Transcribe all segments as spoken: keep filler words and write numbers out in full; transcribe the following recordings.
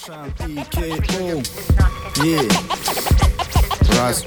Раз.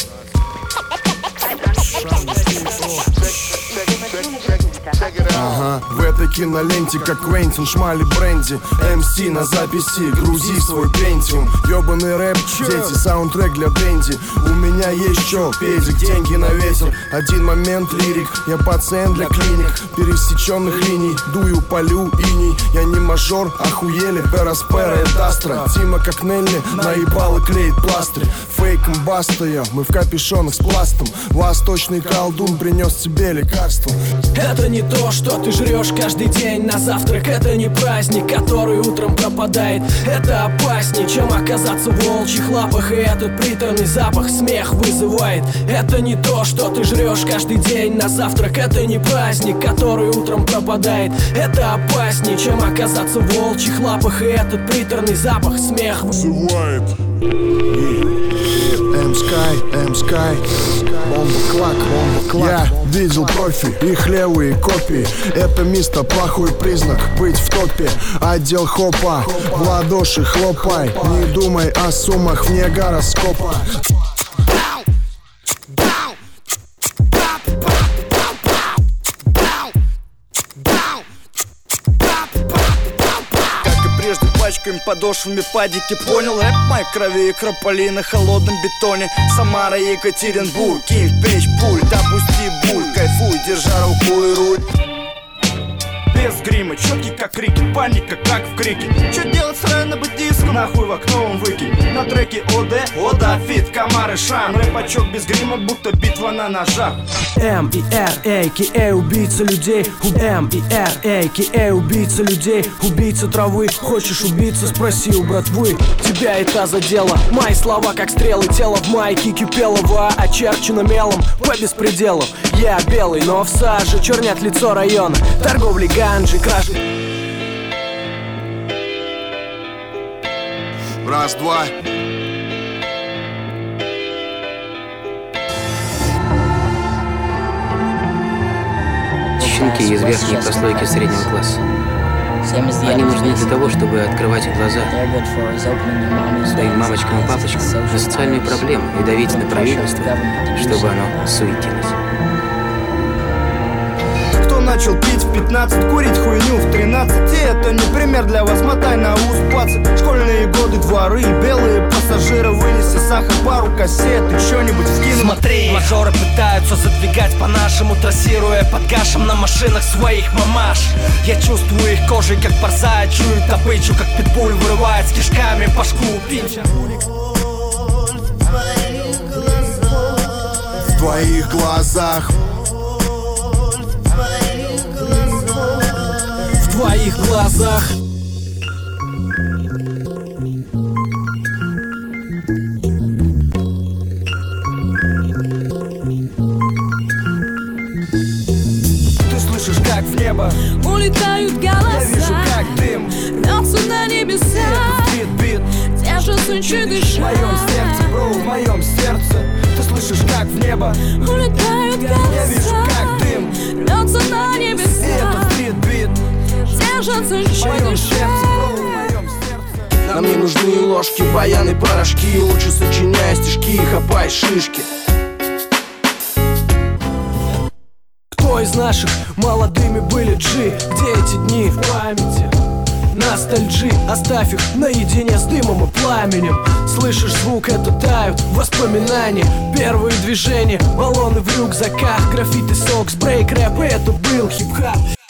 Ага, в этой киноленте, как Квентин, Шмали, Бренди, эм си на записи, грузи свой пентиум. Ёбаный рэп, дети, саундтрек для Дэнди. У меня есть чё, педик, деньги на ветер. Один момент, лирик, я пациент для клиник пересеченных линий, дую, полю, иней. Я не мажор, охуели, Пераспера и Дастра. Тима как Нелли, наебал и клеит пластырь. Фейком баста я, мы в капюшонах с пластом. Восточный колдун принес тебе лекарство. Это не то, что ты жрешь каждый день на завтрак. Это не праздник, который утром пропадает. Это опаснее, чем оказаться в волчьих лапах. И этот приторный запах смех вызывает. Это не то, что ты жрешь каждый день на завтрак. Это не праздник, который утром пропадает. Это опаснее, чем оказаться в волчьих лапах. И этот приторный запах смех вызывает. М-скай, М-скай, бомба-клак, бомба-клак. Я видел профи, их левые копии. Это мисто плохой признак быть в топе. Отдел хопа, в ладоши хлопай. Не думай о суммах вне гороскопа. Пачкаем подошвами падики, понял? Рэп моей крови и крополи на холодном бетоне. Самара, Екатеринбург, кинь в печь пуль, допусти буль, кайфуй, держа руку и руль. Без грима, четкий как крики, паника как в крике. Че делать с рэп диском? Нахуй в окно он выкинь. На треке ОД, Ода, фит, комары, шан. Рэпачок без грима, будто битва на ножах. М и Р, а ка а убийца людей. М и Р, а ка а убийца людей. Убийца травы, хочешь убийца, спроси у братвы. Тебя это задело, мои слова как стрелы. Тело в майке Кипелова, очерчено мелом по беспределу. Я белый, но в саже, чернят лицо района. Торговли ганджи, кражи. Раз, два. Щенки из верхней прослойки среднего класса. Они нужны для того, чтобы открывать глаза своим мамочкам и папочкам на социальные проблемы и давить на правительство, чтобы оно суетилось. Кто начал пить в пятнадцать, курить хуйню в тринадцать? И это не пример для вас, мотай на ус, пацан. Школьные годы, дворы, белые пассажиры. Вынеси сахар, пару кассет и что-нибудь вкину. Смотри, мажоры пытаются задвигать по-нашему, трассируя под гашем на машинах своих мамаш. Я чувствую их кожей, как борзая, чую добычу, как питбуль вырывает с кишками башку пинча. В твоих глазах, в твоих глазах. Ты слышишь, как в небо улетают голоса, я вижу, как дым рвется на небеса, бит-бит держатся чуть дыша. в моем сердце, бро, в моем сердце. Ты слышишь, как в небо улетают я вижу, голоса, как дым рвется на и небеса, этот бит-бит держатся в чуть моем дыша. сердце, бро, в моем сердце. нам не нужны ложки, баяны, порошки. Лучше сочиняй стишки и хапай шишки. Кто из наших молодыми были джи? Где эти дни в памяти? Ностальджи, оставь их наедине с дымом и пламенем. Слышишь звук, это тают воспоминания. Первые движения, баллоны в рюкзаках, граффити, сокс, брейк, рэп, это был хип-хап.